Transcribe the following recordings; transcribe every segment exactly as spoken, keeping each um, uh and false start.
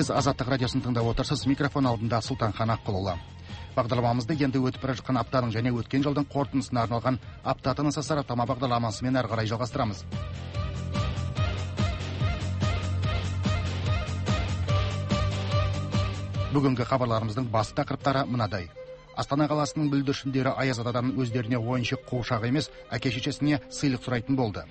Сіз Азаттық радиосын тыңдап отырсыз. Микрофон алдында Сұлтанхан Аққұлұлы. Бағдарламамызды енді өтіп бара жатқан аптаның және өткен жылдың қорытындысына арналған апта тынысы сараптама бағдарламасымен әрі қарай жалғастырамыз. Бүгінгі хабарларымыздың басты тақырыптары мынадай. Астана қаласының бүлдіршіндері Аяз атадан өздеріне ойыншық қуыршақ емес, әке-шешесіне сыйлық сұрайтын болды.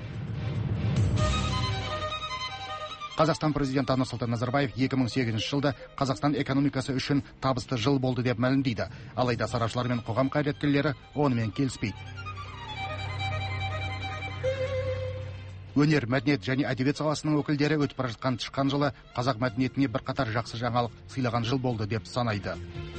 Қазақстан президенті Нұрсұлтан Назарбаев екі мың сегізінші жылда Қазақстан экономикасы үшін табысты жыл болды деп мәлімдейді. Алайда сарапшылар мен қоғам қайраткерлері онымен келіспейді. Өнер, мәдениет және әдебиет саласының өкілдері өтіп бара жатқан тышқан жылы қазақ мәдениетіне бірқатар жақсы жаңалық сыйлаған жыл болды деп санайды.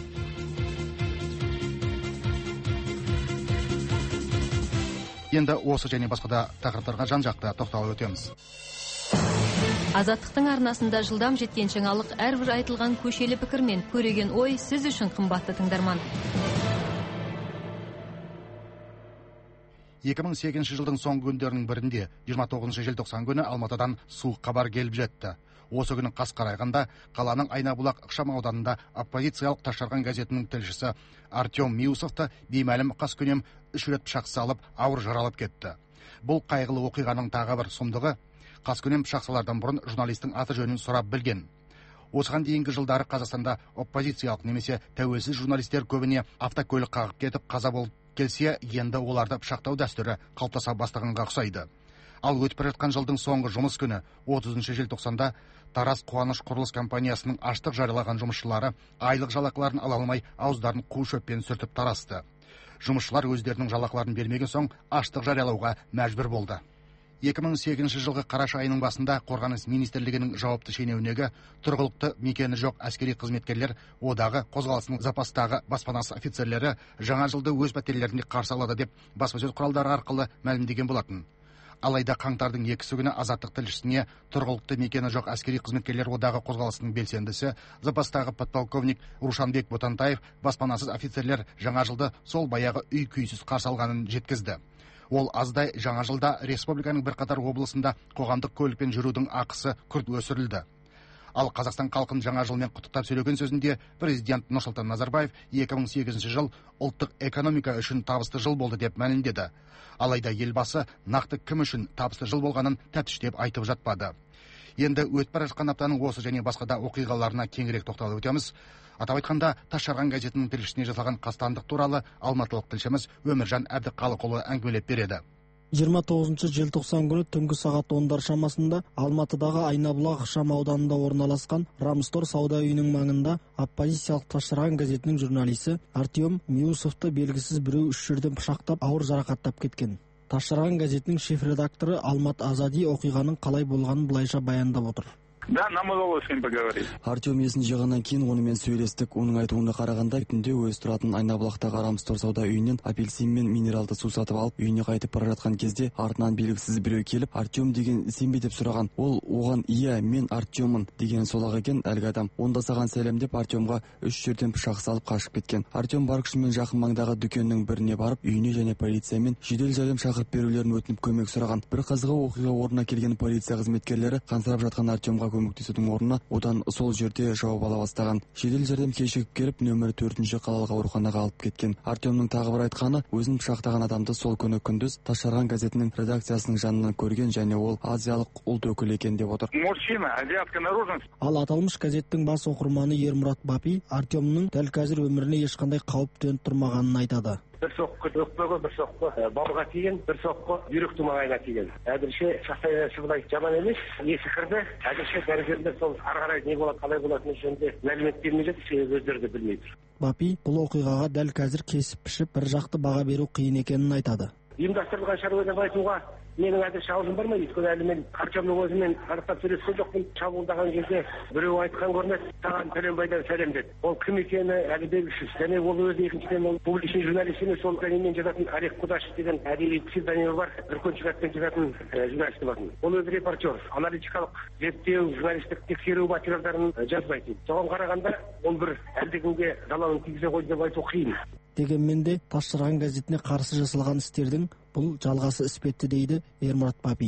Енді осы және басқа да тақырыптарға жан-жақты тоқталып өтеміз. Азаттықтың арнасында жылдам жеткен жаңалық әрбір айтылған көшелі пікірмен көреген ой сіз үшін қымбатты тыңдарман. екі мың сегізінші жылдың соңғы күндерінің бірінде жиырма тоғызыншы желтоқсан күні Алматыдан суық хабар келіп жетті. Осы күні қас қарайғанда қаланың Айнабұлақ ықшамауданында оппозициялық Ташжарған газетінің тілшісі Артем Миусовты беймәлім қаскүнем үш рет пышақ салып ауыр жаралап кетті. Бұл қайғылы оқиғаның тағы бір сұмдығы, қаскүнем пышақ салардан бұрын журналистің аты жөнін сұрап білген. Осыған дейінгі жылдары Қазақстанда оппозициялық немесе тәуелсіз журналистер көбіне автокөлік қағып кетіп қаза болып келсе, енді оларды пышақтау дәстүрі қалыптаса бастағанға ұқсайды. Ал өтіп бара жатқан жылдың соңғы жұмыс күні отызыншы желтоқсанда Тараз Қуаныш құрылыс компаниясының аштық жариялаған жұмысшылары айлық жалақыларын ала алмай ауыздарын қу шөппен сүртіп тарасты. Жұмысшылар өздерінің жалақыларын бермеген соң аштық жариялауға мәжбүр болды. екі мың сегізінші жылғы қараша айының басында Қорғаныс министрлігінің жауапты шенеунегі тұрғылықты мекені жоқ әскери қызметкерлер одағы қозғалысының запастағы баспанасы офицерлері жаңа жылды өз пәтерлерінде қарсы алады деп баспасөз құралдары арқылы мәлімдеген болатын. Алайда қаңтардың екісі күні Азаттық тілшісіне тұрғылықты мекені жоқ әскери қызметкерлер одағы қозғалысының белсендісі запастағы подполковник Рушанбек Ботантаев баспанасыз офицерлер жаңа жылды сол баяғы үй күйсіз қарсы алғанын жеткізді. Ол аздай жаңа жылда республиканың бірқатар облысында қоғамдық көлікпен жүрудің ақысы күрт өсірілді. Ал Қазақстан халқын жаңа жылмен құттықтап сөйлеген сөзінде президент Нұрсұлтан Назарбаев екі мың сегізінші жыл ұлттық экономика үшін табысты жыл болды деп мәлімдеді. Алайда елбасы нақты кім үшін табысты жыл болғанын тәптіштеп айтып жатпады. Енді өтіп бара жатқан аптаның осы және басқа да оқиғаларына кеңірек тоқталып өтеміз. Атап айтқанда, Ташжарған газетінің тілшісіне жасалған қастандық туралы алматылық тілшіміз Өміржан Әбдіқалықұлы әңгімелеп береді. жиырма тоғызыншы желтоқсан күні түнгі сағат ондар шамасында Алматыдағы Айнабұлақ ықшам ауданында орналасқан Рамстор сауда үйінің маңында оппозициялық Ташжарған газетінің журналисі Артем Миусовты белгісіз біреу үш жерден пышақтап ауыр жарақаттап кеткен. Ташжарған газетінің шеф-редакторы Алмат Азади оқиғаның қалай болғанын былайша баяндап отыр. Да, нам удалось с ним поговорить. Артем есін жиғаннан кейін онымен сөйлестік. Оның айтуына қарағанда, түнде өз тұратын Айнабұлақтағы Рамстор сауда үйінен апельсин мен минералды су сатып алып, үйіне қайтып бара жатқан кезде артынан белгісіз біреу келіп, Артем деген сен бе деп сұраған. Ол оған иә, мен Артеммын деген сол-ақ екен әлгі адам. Онда саған сәлем деп Артемға үш жерден пышақ салып қашып кеткен. Артем бар күшімен жақын маңдағы дүкеннің біріне барып, үйіне және полиция мен жедел жәрдем шақырып берулерін өтініп көмек сұраған. Bir қызығы оқиға орнына келген полиция қызметкерлері қансырап жатқан Артемға көмектесудің орнына одан сол жерде жауап ала бастаған. Жедел жәрдем кешігіп келіп нөмір төртінші қалалық ауруханаға алып кеткен. Артемнің тағы бір айтқаны, өзін пышақтаған адамды сол күні күндіз Ташжарған газетінің редакциясының жанынан көрген және ол азиялық ұлт өкілі екен деп отыр. Мужчина азиатской наружности. Ал аталмыш газеттің бас оқырманы Ермұрат Бапи Артемнің дәл қазір өміріне ешқандай қауіп төніп тұрмағанын айтады. Bir soqqı ökpöge, bir soqqı babıga tigen, bir soqqı yürek tumağayına tigen. Әдірше шақсайнасы бұлай жаман емес, есі кірді. Әдірше дәрігерлер сол ары-қарай не болады, қалай болатыны жөнінде мәлімет бермей жатыр, себебі өздері де білмей тұр. Бапи бұл оқиғаға дәл қазір кесіп пішіп бір жақты баға беру қиын екенін айтады. Ұйымдастырылған шаруа деп айтуға менің әдірше аузым бар ма? Өйткені әлі мен Артемнің өзімен анықтап сөйлескен жоқпын. Шабуылдаған кезде біреу айтқан көрінеді, саған Пәленбайдан сәлем деді. Ол кім екені әлі белгісіз. Және ол өзі екіншіден ол публичный журналист емес, ол мен жазатын Олег Кудашев деген әдеби псевдонимі бар, бүркеншік атпен жазатын журналист болатын. Ол өзі репортер, аналитикалық зерттеу, журналистік тексеру материалдарын жазбайды. Соған қарағанда ол бір әлдекімге залалын тигізе қойды деп айту қиын. Дегенмен де Ташжарған газетіне қарсы жасалған істердің бұл жалғасы іспетті дейді Ермұрат Бапи.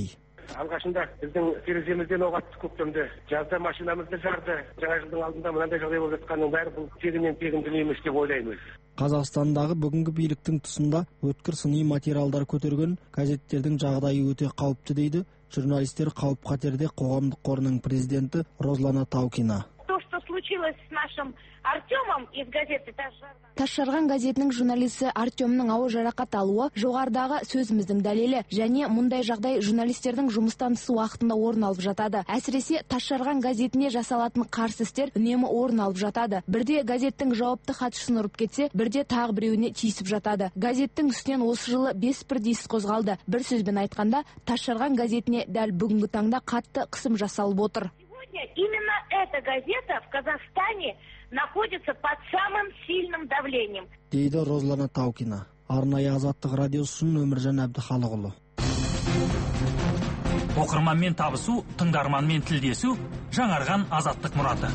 Алғашында біздің тереземізден оқ атты көктемде, жазда машинамызды жарды. Жаңа жылдың алдында мынандай жағдай болып жатқанның бәрі бұл тегіннен тегін дүние емес деп ойлаймыз. Қазақстандағы бүгінгі биліктің тұсында өткір сыни материалдар көтерген газеттердің жағдайы өте қауіпті дейді журналистер қауіп-қатерде қоғамдық қорының президенті Розлана Таукина. То, что случилось с нашим Артемом из газеты Тасжарған газетінің журналисі Артемнің ауыр жарақат алуы жоғарыдағы сөзіміздің дәлелі, және мұндай жағдай журналистердің жұмыстан тыс уақытында орын алып жатады. Әсіресе Тасжарған газетіне жасалатын қарсы істер үнемі орын алып жатады. Бірде газеттің жауапты хатшысын ұрып кетсе, бірде тағы біреуіне тиісіп жатады. Газеттің үстінен осы жылы бес бірдей іс қозғалды. Бір сөзбен айтқанда, Тасжарған газетіне дәл бүгінгі таңда қатты қысым жасалып отыр. Именно эта газета в Казахстане находится под самым сильным давлением. Дейді Розлана Таукина. Арнайы Азаттық радиосын Өміржан Әбдіхалықұлы. Оқырманмен табысу, тыңдарманмен тілдесу, жаңарған Азаттық мұраты.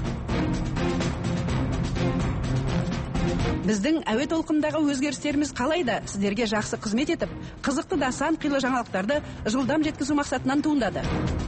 Біздің әуе толқындағы өзгерістеріміз қалайда сіздерге жақсы қызмет етіп, қызықты да сан қилы жаңалықтарды жылдам жеткізу мақсатынан туындады.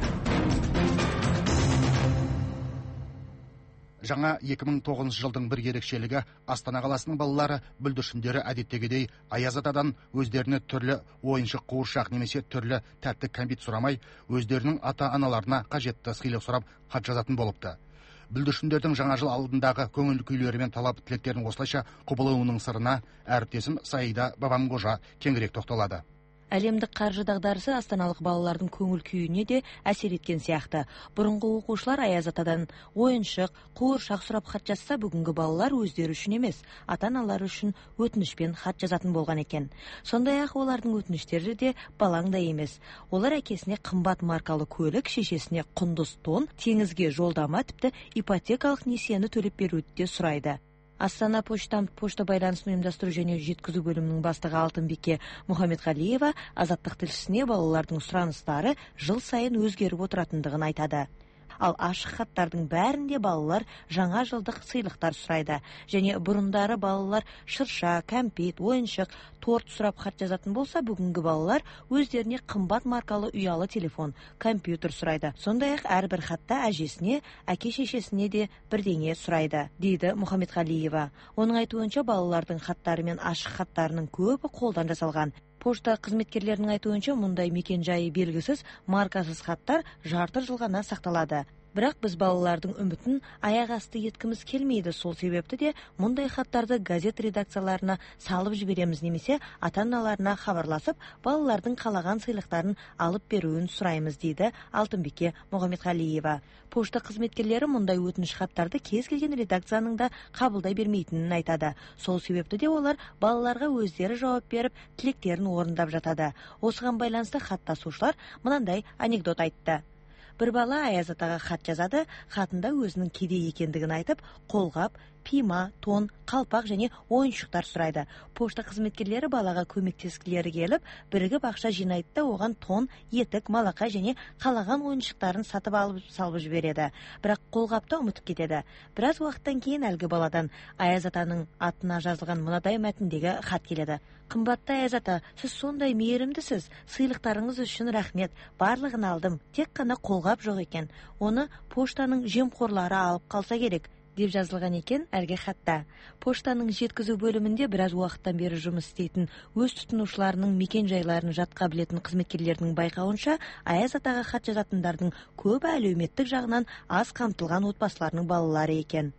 Жаңа екі мың тоғызыншы жылдың бір ерекшелігі Астана қаласының балалары бүлдіршіндері әдеттегідей аяз атадан өздеріне түрлі ойыншық, қуыршақ немесе түрлі тәтті кәмпит сұрамай, өздерінің ата-аналарына қажетті сыйлық сұрап хат жазатын болыпты. Бүлдіршіндердің жаңа жыл алдындағы көңіл күйлері мен талап тілектерін осылайша құбылуының сырына әріптесім Саида Бабамғожа кеңірек тоқталады. Әлемдік қаржы дағдарысы астаналық балалардың көңіл күйіне де әсер еткен сияқты. Бұрынғы оқушылар аяз атадан ойыншық, қуыршақ сұрап хат жазса, бүгінгі балалар өздері үшін емес, ата-аналары үшін өтінішпен хат жазатын болған екен. Сондай-ақ олардың өтініштері де балаңдай емес. Олар әкесіне қымбат маркалы көлік, шешесіне құндыз тон, теңізге жолдама, тіпті ипотекалық несиені төлеп беруді де сұрайды. Астана почтам пошта байланысын ұйымдастыру және жеткізу бөлімінің бастығы Алтынбике Мұхамедқалиева Азаттық тілшісіне балалардың сұраныстары жыл сайын өзгеріп отыратындығын айтады. Ал ашық хаттардың бәрінде балалар жаңа жылдық сыйлықтар сұрайды. Және бұрындары балалар шырша, кәмпит, ойыншық, торт сұрап хат жазатын болса, бүгінгі балалар өздеріне қымбат маркалы ұялы телефон, компьютер сұрайды. Сондай-ақ әрбір хатта әжесіне, әке-шешесіне де бірдеңе сұрайды, дейді Мұхамедқалиева. Оның айтуынша балалардың хаттары мен ашық хаттарының көбі қолдан жасалған. Пошта қызметкерлерінің айтуынша мұндай мекен жайы белгісіз, маркасыз хаттар жарты жылғана сақталады. Бірақ біз балалардың үмітін аяқ асты еткіміз келмейді. Сол себепті де мұндай хаттарды газет редакцияларына салып жібереміз, немесе ата-аналарына хабарласып, балалардың қалаған сыйлықтарын алып беруін сұраймыз, дейді Алтынбике Мұхамедқалиева. Пошта қызметкерлері мұндай өтініш хаттарды кез келген редакцияның да қабылдай бермейтінін айтады. Сол себепті де олар балаларға өздері жауап беріп, тілектерін орындап жатады. Осыған байланысты хаттасушылар мынандай анекдот айтты. Бір бала аяз атаға хат жазады, хатында өзінің кедей екендігін айтып, қолғап, пима, тон, қалпақ және ойыншықтар сұрайды. Пошта қызметкерлері балаға көмектескілері келіп, бірігіп ақша жинайды да оған тон, етік, малақай және қалаған ойыншықтарын сатып алып салып жібереді. Бірақ қолғапты ұмытып кетеді. Біраз уақыттан кейін әлгі баладан аяз атаның атына жазылған мынадай мәтіндегі хат келеді. Қымбатты аяз ата, сіз сондай мейірімдісіз. Сыйлықтарыңыз үшін рахмет. Барлығын алдым. Тек қана қолғап жоқ екен. Оны поштаның жемқорлары алып қалса керек, деп жазылған екен әлгі хатта. Поштаның жеткізу бөлімінде біраз уақыттан бері жұмыс істейтін өз тұтынушыларының мекен жайларын жатқа білетін қызметкерлердің байқауынша, аяз атаға хат жазатындардың көбі әлеуметтік жағынан аз қамтылған отбасыларының балалары екен.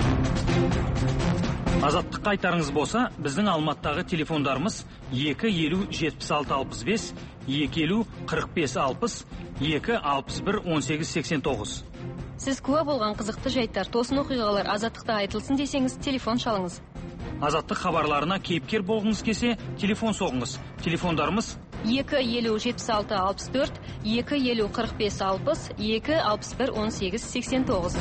Азаттыққа айтарыңыз болса, біздің Алматыдағы телефондарымыз екі елу жетпіс алты алпыс бес, екі елу қырық бес алпыс, екі алпыс бір он сегіз сексен тоғыз. Сіз куә болған қызықты жайттар, тосын оқиғалар Азаттықта айтылсын десеңіз, телефон шалыңыз. Азаттық хабарларына кейіпкер болғыңыз келсе, телефон соғыңыз. Телефондарымыз екі елу жетпіс алты алпыс төрт, екі елу қырық бес алпыс, екі алпыс бір он сегіз сексен тоғыз.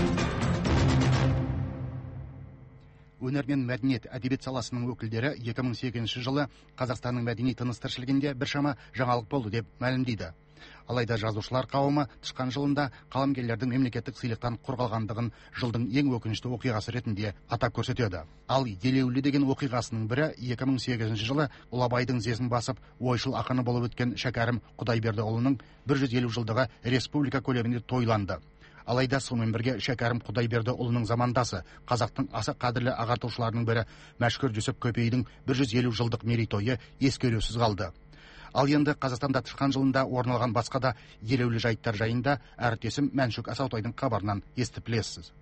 Өнер мен мәдениет әдебиет саласының өкілдері екі мың сегізінші жылы Қазақстанның мәдени тыныс тіршілігінде біршама жаңалық болды деп мәлімдейді. Алайда жазушылар қауымы тышқан жылында қаламгерлердің мемлекеттік сыйлықтан қорғалғандығын жылдың ең өкінішті оқиғасы ретінде атап көрсетеді. Ал елеулі деген оқиғасының бірі екі мың сегізінші жылы Ұлабайдың зезін басып, ойшыл ақыны болып өткен Шәкәрім Құдайбердіұлының бір жүз елу жылдығы республика көлемінде тойланды. Алайда сонымен бірге Шәкәрім Құдайбердіұлының замандасы, қазақтың аса қадірлі ағартушыларының бірі Мәшһүр Жүсіп Көпейдің бір жүз елу жылдық мерейтойы ескерусіз қалды. Ал енді Қазақстанда тышқан жылында орын алған басқа да елеулі жайттар жайында әріптесім Мәншүк Асаутайдың хабарынан естіп білесіз.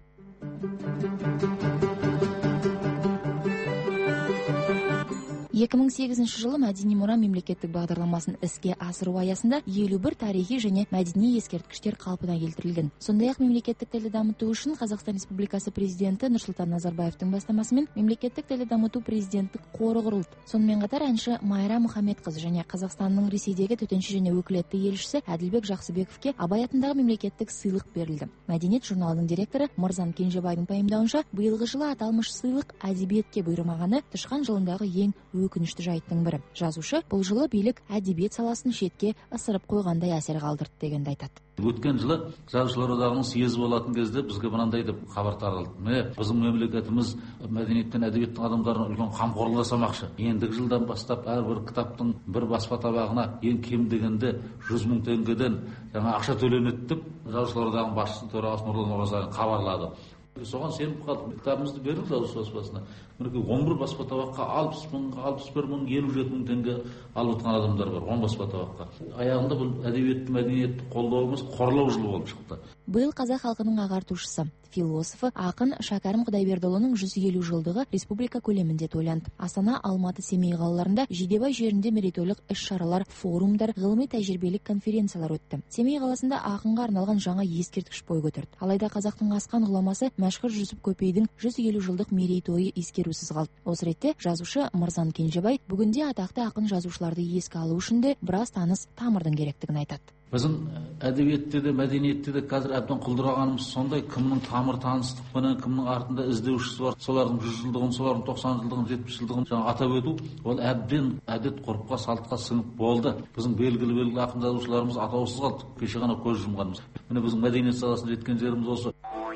екі мың сегізінші жылы мәдени мұра мемлекеттік бағдарламасын іске асыру аясында елу бір тарихи және мәдени ескерткіштер қалпына келтірілген. Сондай-ақ мемлекеттік тілді дамыту үшін Қазақстан Республикасы президенті Нұрсұлтан Назарбаевтың бастамасымен мемлекеттік тілді дамыту президенттік қоры құрылды. Сонымен қатар әнші Майра Мұхамедқызы және Қазақстанның Ресейдегі төтенше және өкілетті елшісі Әділбек Жақсыбековке Абай атындағы мемлекеттік сыйлық берілді. Мәдениет журналының директоры Мырзан Кенжебайдың пайымдауынша, биылғы жылы аталмыш сыйлық әдебиетке бұйырмағаны тышқан жылындағы ең өкінішті жайттың бірі. Жазушы бұл жылы билік әдебиет саласын шетке ысырып қойғандай әсер қалдырды дегенді айтады. Өткен жылы жазушылар одағының съезі болатын кезде бізге мынандай деп хабар таралды. Міне, біздің мемлекетіміз мәдениет пен әдебиеттің адамдарына үлкен қамқорлық жасамақшы. Ендігі жылдан бастап әрбір кітаптың бір баспа табағына ең кем дегенде жүз мың теңгеден жаңа ақша төленеді деп жазушылар одағының басшысы төрағасы Нұрлан Оразалин хабарлады. Соған сеніп қалдым. Кітабымызды бердік жазушы баспасына. Мінекей он бір баспа табаққа алпыс мың, алпыс бір мың, елу жеті мың теңге алып отырған адамдар бар. он баспа табаққа. Аяғында бұл әдебиетті, мәдениетті қолдауымыз қорлау жылы болып шықты. Биыл қазақ халқының ағартушысы, философы, ақын Шәкәрім Құдайбердіұлының жүз елу жылдығы республика көлемінде тойланды. Астана, Алматы, Семей қалаларында Жидебай жерінде мерейтойлық іс-шаралар, форумдар, ғылыми тәжірибелік конференциялар өтті. Семей қаласында ақынға арналған жаңа ескерткіш бой көтерді. Алайда қазақтың асқан ғұламасы Мәшһүр Жүсіп Көпейдің жүз елу жылдық мерейтойы ескерусіз қалды. Осы ретте жазушы Мырзан Кенжебай бүгінде атақты ақын жазушыларды еске алу үшін де біраз таныс тамырдың керектігін айтады. Біздің әдебиетте де, мәдениетте де қазір әбден құлдырағанымыз сондай, кімнің тамыр таныстықпенен, кімнің артында іздеушісі бар, солардың жүз жылдығын, солардың тоқсан жылдығын, жетпіс жылдығын жаңа атап өту, ол әбден әдет ғұрыпқа, салтқа сіңіп болды. Біздің белгілі белгілі ақын жазушыларымыз атаусыз қалды. Кеше ғана көз жұмғанымыз. Міне біздің мәдениет саласында жеткен жеріміз осы.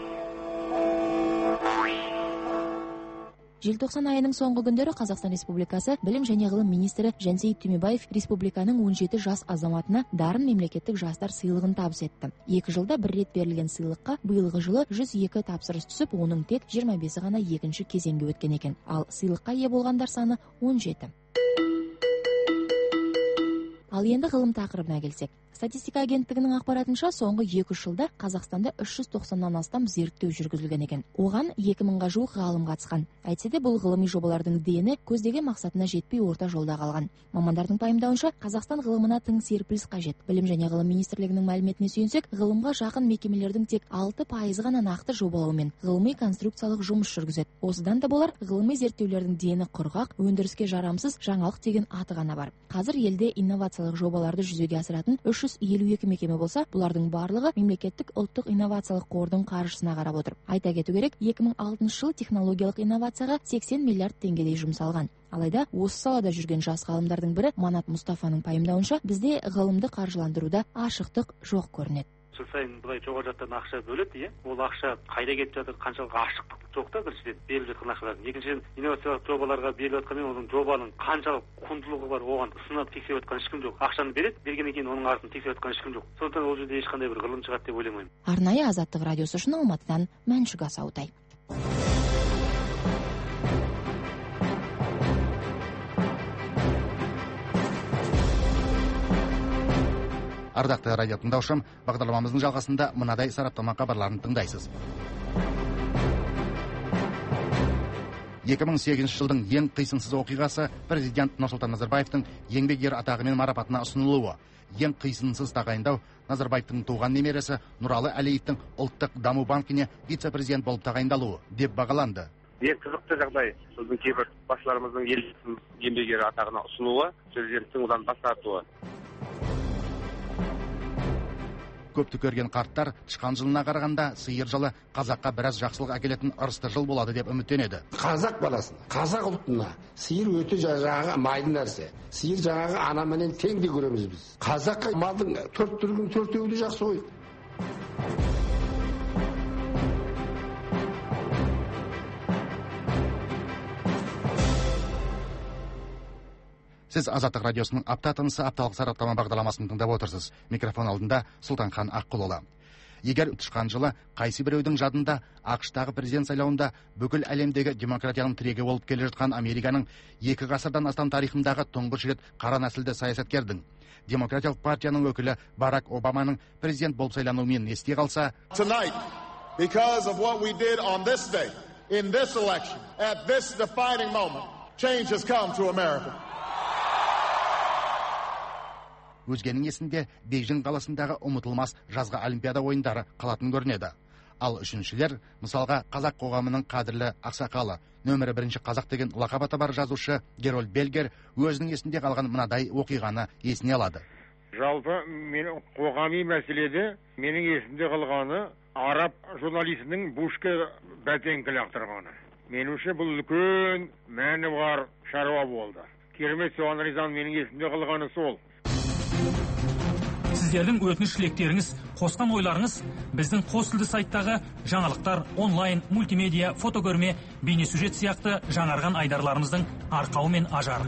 Желтоқсан айының соңғы күндері Қазақстан Республикасы Білім және ғылым министрі Жансейіт Түймебаев республиканың он жеті жас азаматына дарын мемлекеттік жастар сыйлығын табыс етті. Екі жылда бір рет берілген сыйлыққа биылғы жылы жүз екі тапсырыс түсіп, оның тек жиырма бесі ғана екінші кезеңге өткен екен. Ал сыйлыққа ие болғандар саны он жеті. Ал енді ғылым тақырыбына келсек. Статистика агенттігінің ақпаратынша соңғы екі жылда Қазақстанда үш жүз тоқсаннан астам зерттеу жүргізілген екен. Оған екі мыңға жуық ғалым қатысқан. Әйтсе де бұл ғылыми жобалардың дені көздеген мақсатына жетпей орта жолда қалған. Мамандардың пайымдауынша, Қазақстан ғылымына тың серпіліс қажет. Білім және ғылым министрлігінің мәліметіне сүйенсек, ғылымға жақын мекемелердің тек алты пайызы ғана нақты жобалаумен ғылыми конструкциялық жұмыс жүргізеді. Осыдан да болар, ғылыми зерттеулердің дені құрғақ, өндіріске жарамсыз жаңалық деген аты ғана бар. Қазір елде инновациялық жобаларды жүзеге асыратын үш жүз елу екі мекеме болса, бұлардың барлығы мемлекеттік ұлттық инновациялық қордың қаржысына қарап отыр. Айта кету керек, екі мың алтыншы жылы технологиялық инновацияға сексен миллиард теңгедей жұмсалған. Алайда осы салада жүрген жас ғалымдардың бірі Манат Мұстафаның пайымдауынша, бізде ғылымды қаржыландыруда ашықтық жоқ көрінеді. Жыл сайын былай жоғары жақтан ақша бөледі, иә. Ол ақша қайда кетіп жатыр, қаншалық ашықтық жоқ та біріншіден беріліп жатқан ақшалардың. Екіншіден, инновациялық жобаларға беріліп жатқанмен оның жобаның қаншалық құндылығы бар, оған сынап тексеріп жатқан ешкім жоқ. Ақшаны береді, бергеннен кейін оның артын тексеріп жатқан ешкім жоқ. Сондықтан ол жерде ешқандай бір ғылым шығады деп ойламаймын. Арнайы Азаттық радиосы үшін Алматыдан Мәншүк Асаутай. Ардақты радио тыңдаушым, бағдарламамыздың жалғасында мынадай сараптама хабарларын тыңдайсыз. екі мың сегізінші жылдың ең қисынсыз оқиғасы президент Нұрсұлтан Назарбаевтың еңбек ері атағымен марапатына ұсынылуы. Ең қисынсыз тағайындау Назарбаевтың туған немересі Нұралы Әлиевтің ұлттық даму банкіне вице-президент болып тағайындалуы деп бағаланды. Ең қызықты жағдай біздің кейбір басшыларымыздың елдің еңбек ері атағына ұсынуы, президенттің одан бас тартуы. Көпті көрген қарттар тышқан жылына қарағанда сиыр жылы қазаққа біраз жақсылық әкелетін ырысты жыл болады деп үміттенеді. Қазақ баласына, қазақ ұлтына сиыр өте жаңағы майлы нәрсе. Сиыр жаңағы анаменен тең де көреміз біз. Қазаққа малдың төрт түрінің төртеуі де жақсы ғой. Сіз Азаттық радиосының апта тынысы апталық сараптама бағдарламасын тыңдап отырсыз. Микрофон алдында Сұлтанхан Аққұлұлы. Егер тышқан жылы қайсы біреудің жадында ақш-тағы президент сайлауында бүкіл әлемдегі демократияның тірегі болып келе жатқан Американың екі ғасырдан астам тарихындағы тұңғыш рет қара нәсілді саясаткердің, демократиялық партияның өкілі Барак Обаманың президент болып сайлануымен есте қалса, Tonight, because of what we did on this day, in this election, at this defining moment, change has come to America. Өзгенің есінде Бейжің қаласындағы ұмытылмас жазғы олимпиада ойындары қалатын көрінеді. Ал үшіншілер, мысалға қазақ қоғамының қадірлі ақсақалы, нөмірі бірінші қазақ деген лақап аты бар жазушы Герольд Бельгер өзінің есінде қалған мынадай оқиғаны есіне алады. Жалпы менің қоғами мәселеде менің есімде қалғаны араб журналистінің Бушке бәтеңкі лақтырғаны. Меніңше бұл үлкен мәні бар шаруа болды. Керемет, соған ризамын, менің есімде қалғаны сол. Сіздердің өтініш тілектеріңіз, қосқан ойларыңыз біздің қос тілді сайттағы жаңалықтар, онлайн, мультимедиа, фотокөрме, бейнесюжет сияқты жаңарған айдарларымыздың арқауы мен ажары.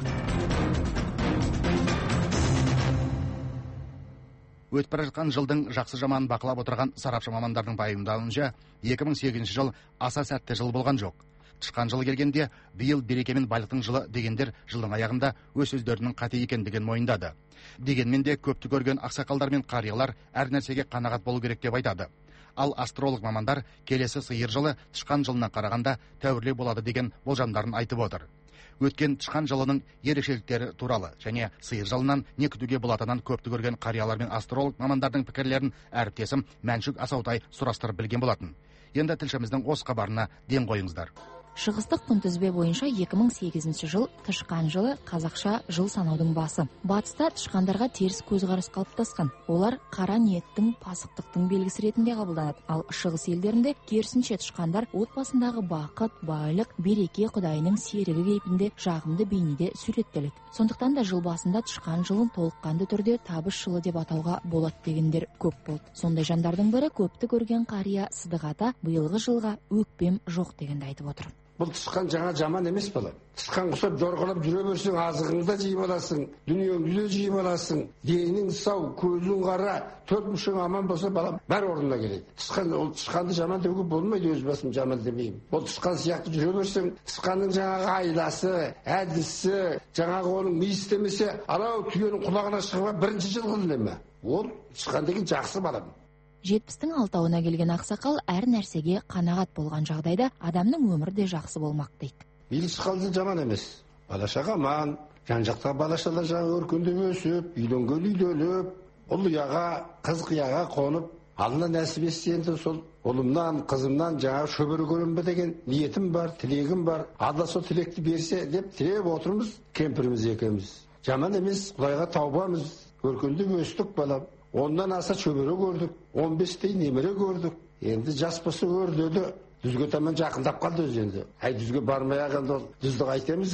Өтіп бара жатқан жылдың жақсы жаманын бақылап отырған сарапшы мамандардың пайымдауынша, екі мың сегізінші жыл аса сәтті жыл болған жоқ. Тышқан жылы келгенде, биыл береке мен байлықтың жылы дегендер жылдың аяғында өз сөздерінің қате екендігін мойындады. Дегенмен де көпті көрген ақсақалдар мен қариялар әр нәрсеге қанағат болу керек деп айтады. Ал астролог мамандар келесі сиыр жылы тышқан жылына қарағанда тәуірлеу болады деген болжамдарын айтып отыр. Өткен тышқан жылының ерекшеліктері туралы және сиыр жылынан не күтуге болатынын көпті көрген қариялар мен астролог мамандардың пікірлерін әріптесім Мәншүк Асаутай сұрастырып білген болатын. Енді тілшіміздің осы хабарына ден қойыңыздар. Шығыстық күнтізбе бойынша екі мың сегізінші жыл тышқан жылы, қазақша жыл санаудың басы. Батыста тышқандарға теріс көзқарас қалыптасқан. Олар қара ниеттің, пасықтықтың белгісі ретінде қабылданады. Ал шығыс елдерінде керісінше тышқандар отбасындағы бақыт, байлық, береке құдайының серігі кейпінде жағымды бейнеде суреттеледі. Сондықтан да жыл басында тышқан жылын толыққанды түрде табыс жылы деп атауға болады дегендер көп болды. Сондай жандардың бірі көпті көрген қария Сыдық ата биылғы жылға өкпем жоқ дегенді айтып отыр. Бұл тышқан жаңа жаман емес бала. Тышқан құсап жорғалап жүре берсең, азығыңды да жиып аласың, дүниеңді де жиып аласың, денің сау, көзің қара, төрт мүшең аман болса, балам бәр орнына келеді. Тышқан, ол тышқанды жаман деуге болмайды, өз басым жаман демеймін. Ол тышқан сияқты жүре берсең, тышқанның жаңағы айласы, әдісі, жаңағы оның не істемесе, анау түйенің құлағына шығып бірінші жыл қылды ма? Ол тышқан деген жақсы балам. Жетпістің алтауына келген ақсақал әр нәрсеге қанағат болған жағдайда адамның өмірі де жақсы болмақ дейді. Биыл тышқан жаман емес. Балашаға аман, жан-жақта балашалар жаңа өркендеп өсіп, үйленген үйленіп, ұл ұяға, қыз қияға қонып, Алла нәсіп етсе енді сол ұлымнан, қызымнан жаңа шөбере көрем бе деген ниетім бар, тілегім бар. Алла сол тілекті берсе деп тілеп отырмыз, кемпіріміз екеуміз. Жаман емес, Құдайға таубамыз, өркендеп өстік балам. Ondan аса шөбере көрдік, он бестей немере көрдік. Енді жас болса өрдеді, дүзге таман жақындап қалды өзі енді. Әй, дүзге бармай ағанда дүздік айтеміз.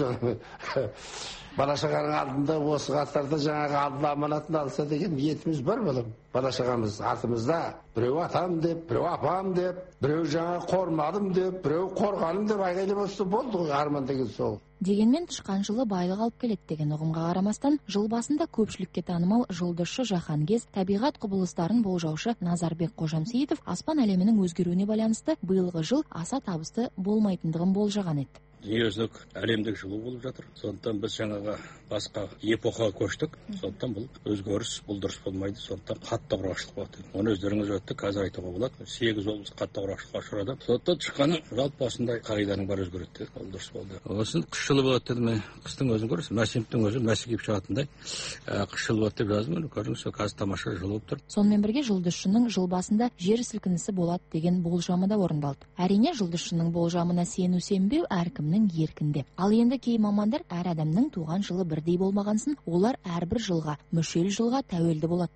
Балашағаның алдында осы қатарда жаңағы алдына аманатын алса деген ниетіміз бар балам. Балашағамыз артымызда біреу атам деп, біреу апам деп, біреу жаңа қормадым деп, біреу қорғаным деп айғайлап отырса болды ғой, арман деген сол. Дегенмен тышқан жылы байлық алып келеді деген ұғымға қарамастан, жыл басында көпшілікке танымал жұлдызшы жаһангез, табиғат құбылыстарын болжаушы Назарбек Қожамсейітов аспан әлемінің өзгеруіне байланысты биылғы жыл аса табысты болмайтындығын болжаған еді. Дүниежүзілік әлемдік жылу болып жатыр. Сондықтан біз жаңаға басқа эпохаға көштік. Сондықтан бұл өзгеріс, бұл дұрыс болмайды. Сондықтан қатты құрғақшылық болады. Оны өздеріңіз өтті, қазір айтуға болады. сегіз облыс қатты құрғақшылыққа ұшырады. Сондықтан тышқанның жалпы осындай қағиданың бар өзгереді. Ол дұрыс болды. Осын қыс жылы болады дедім мен. Қыстың өзін көресіз, мәсімовтің өзі мәсі киіп шығатындай қыс жылы болады деп жаздым. Көрдіңіз, қазір тамаша жыл болып тұр. Сонымен бірге жұлдызшының жыл басында жер сілкінісі болады деген болжамы да орындалды. Әрине, жұлдызшының болжамына сену сенбеу әркімнің еркінде. Ал енді кей мамандар әр адамның туған жылы бірдей болмағансын, олар әрбір жылға, мүшел жылға тәуелді болады дейді.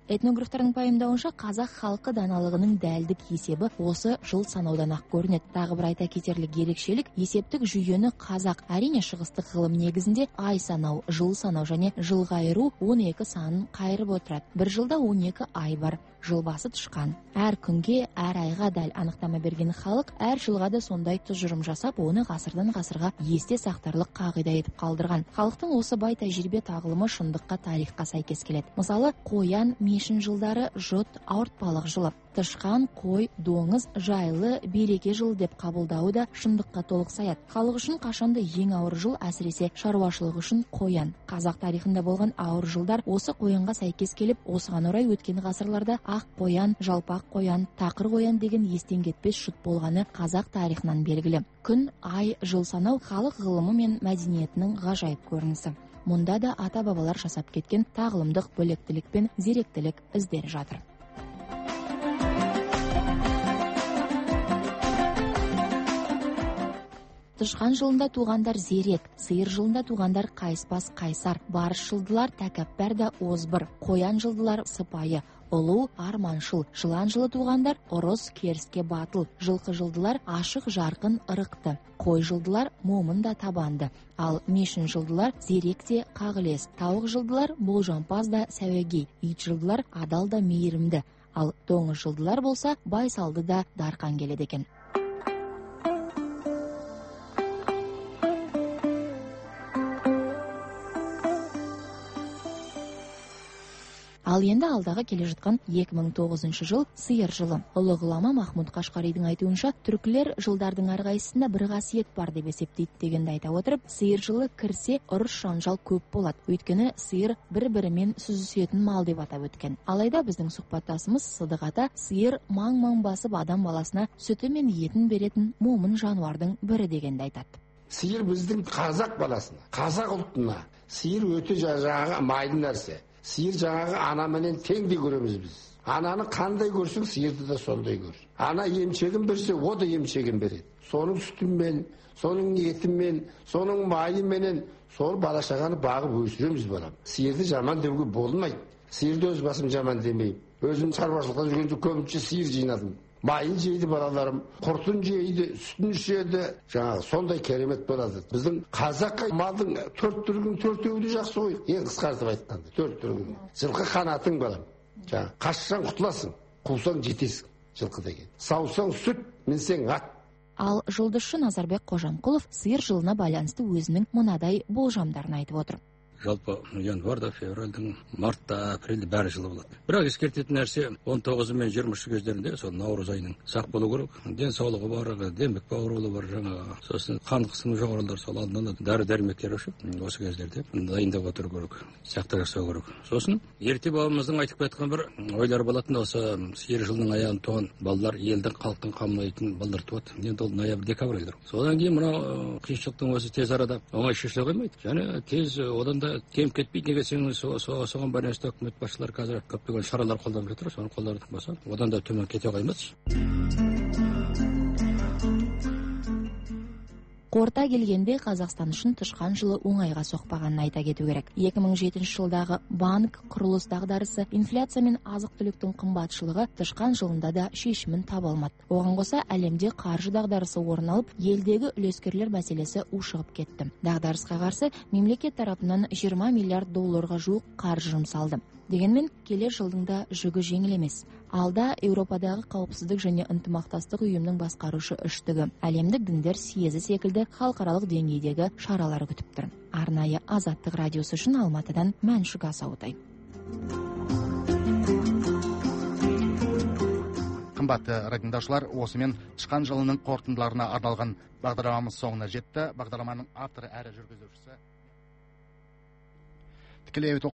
Этнографтардың пайымдауынша қазақ халқы даналығының дәлдік есебі осы жыл санаудан ақ көрінеді. Тағы бір айта кетерлік ерекшелік есептік жүйені қазақ, әрине шығыстық ғылым негізінде ай санау, жыл санау және жылға айыру он екі санын қайырып отырады. Бір жылда он екі ай бар. Жыл басы тышқан. Әр күнге, әр айға дәл анықтама берген халық әр жылға да сондай тұжырым жасап, оны ғасырдан ғасырға есте сақтарлық қағида етіп қалдырған. Халықтың осы бай тәжірибе тағылымы шындыққа, тарихқа сәйкес келеді. Мысалы, қоян, мешін жылдары жұт, ауыртпалық жылы. Тышқан, қой, доңыз, жайлы, береке жылы деп қабылдауы да шындыққа толық саяды. Халық үшін қашанда ең ауыр жыл, әсіресе шаруашылық үшін қоян. Қазақ тарихында болған ауыр жылдар осы қоянға сәйкес келіп, осыған орай өткен ғасырларда ақ қоян, жалпақ қоян, тақыр қоян деген естен кетпес жұт болғаны қазақ тарихынан белгілі. Күн, ай, жыл санау халық ғылымы мен мәдениетінің ғажайып көрінісі. Мұнда да ата-бабалар жасап кеткен тағылымдық біліктілік пен зеректілік іздері жатыр. Тышқан жылында туғандар зерек, сиыр жылында туғандар қайыспас, қайсар, барыс жылдылар тәкаппар да озбыр, қоян жылдылар сыпайы, ұлу, арманшыл, жылан жылы туғандар ұрыс, керіске батыл, жылқы жылдылар ашық, жарқын, ырықты, қой жылдылар момын да табанды, ал мешін жылдылар зерек те қағылес, тауық жылдылар болжампаз да сәуегей, ит жылдылар адал да мейірімді, ал доңыз жылдылар болса байсалды да дарқан келеді екен. Ал енді алдағы келе жатқан екі мың тоғызыншы жыл сиыр жылы. Ұлы ғұлама Махмуд Қашқаридің айтуынша, түркілер жылдардың әрқайсысында бір қасиет бар деп есептейді дегенді айта отырып, сиыр жылы кірсе ұрыс жанжал көп болады. Өйткені сиыр бір-бірімен сүзісетін мал деп атап өткен. Алайда біздің сұхбаттасымыз Сыдық ата сиыр маң-маң басып адам баласына сүті мен етін беретін момын жануардың бірі дегенді айтады. Сиыр біздің қазақ баласына, қазақ ұлтына сиыр өте жаңағы майлы нәрсе. Сиыр жаңағы анаменен теңдей көреміз біз. Ананы қандай көрсең, сиырды да сондай көр. Ана емшегін берсе, о да емшегін береді. Соның сүтімен, соның етімен, соның майыменен сол бала-шағаны бағып өсіреміз балам. Сиырды жаман деуге болмайды. Сиырды өз басым жаман демеймін. Өзім шаруашылықта жүргенде көбінше сиыр жинадым. Майын жейді балаларым, құртын жейді, сүтін ішеді. Жаңағы сондай керемет болады. Біздің қазаққа малдың төрт түрігін төртеуі де жақсы ғой. Ең қысқартып айтқанда, төрт түрігін. Жылқы қанатың балам. Жаңағы қашсаң құтыласың, қусаң жетесің жылқы деген. Саусаң сүт, мінсең ат. Ал жұлдызшы Назарбек Қожамқұлов сиыр жылына байланысты өзінің мынадай болжамдарын айтып отыр. Жалпы январда, февральдың, мартта, апрельде бәрі жылы болады. Бірақ ескертетін нәрсе он тоғызы мен жиырмасы кездерінде сол наурыз айының сақ болу керек. Денсаулығы бар, демік аурулы бар, жаңағы сосын қан қысымы жоғарылар сол алдынан дәрі-дәрмектер үшін осы кездерде дайындап отыру керек, сақтық жасау керек. Сосын ерте бабамыздың айтып кеткен бір ойлар болатын, осы сиыр жылының аяғында туған балалар елдің халықтың қамын балдар туады. Енді ол ноябрь декабрь айлар. Содан кейін мынау қиыншылықтың өзі тез арада оңай шешіле қоймайды. Және тез одан да кем кетпейді. Неге сен соған байланысты үкімет басшылары қазір көптеген шаралар қолданып жатыр. Соны қолданатын болса, одан да төмен кете қоймас. Қорыта келгенде Қазақстан үшін тышқан жылы оңайға соқпағанын айта кету керек. екі мың жетінші жылдағы банк, құрылыс дағдарысы, инфляция мен азық-түліктің қымбатшылығы тышқан жылында да шешімін таба алмады. Оған қоса әлемде қаржы дағдарысы орын алып, елдегі үлескерлер мәселесі ушығып кетті. Дағдарысқа қарсы мемлекет тарапынан жиырма миллиард долларға жуық қаржы жұмсалды. Дегенмен келер жылдың да жүгі жеңіл емес. Алда Еуропадағы қауіпсіздік және ынтымақтастық ұйымының басқарушы үштігі, әлемдік діндер съезі секілді халықаралық деңгейдегі шаралар күтіп тұр. Арнайы Азаттық радиосы үшін Алматыдан Мәншүк Асаутай. Қымбатты радиотыңдаушылар, осымен тышқан жылының қорытындыларына арналған бағдарламамыз соңына жетті. Бағдарламаның авторы әрі жүргізушісі тікелей